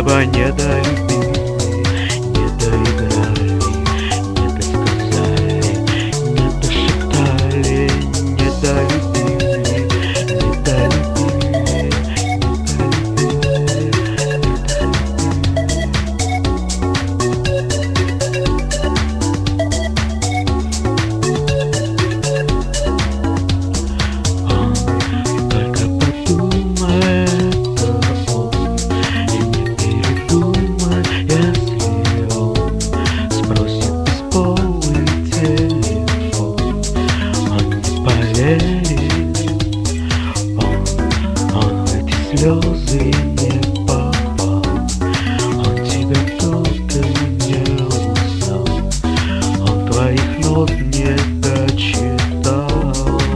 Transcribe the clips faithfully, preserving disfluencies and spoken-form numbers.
небо не долюбили, не доиграли, не досказали, не дошептали, не долюбили, не долюбили, слезы не попал, он тебя только не узнал, он твоих нот не дочитал.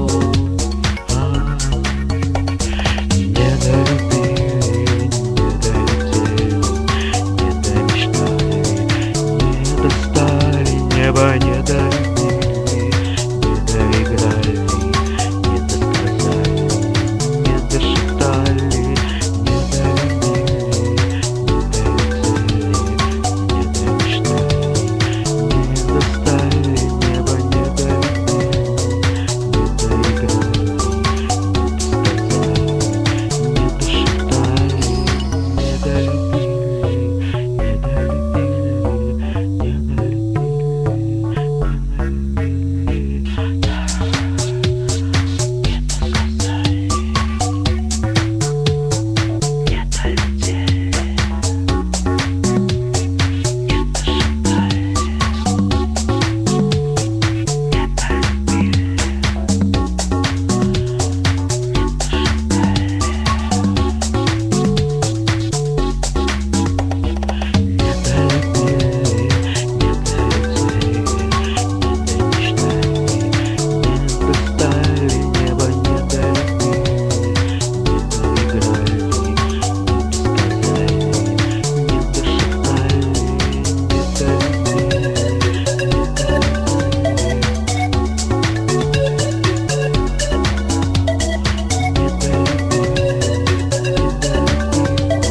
А, не долюбили, не долетели, не домечтали, не достали, небо не долюбили, не доиграли, не досказали, не дошептали.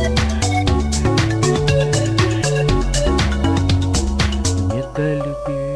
Любви.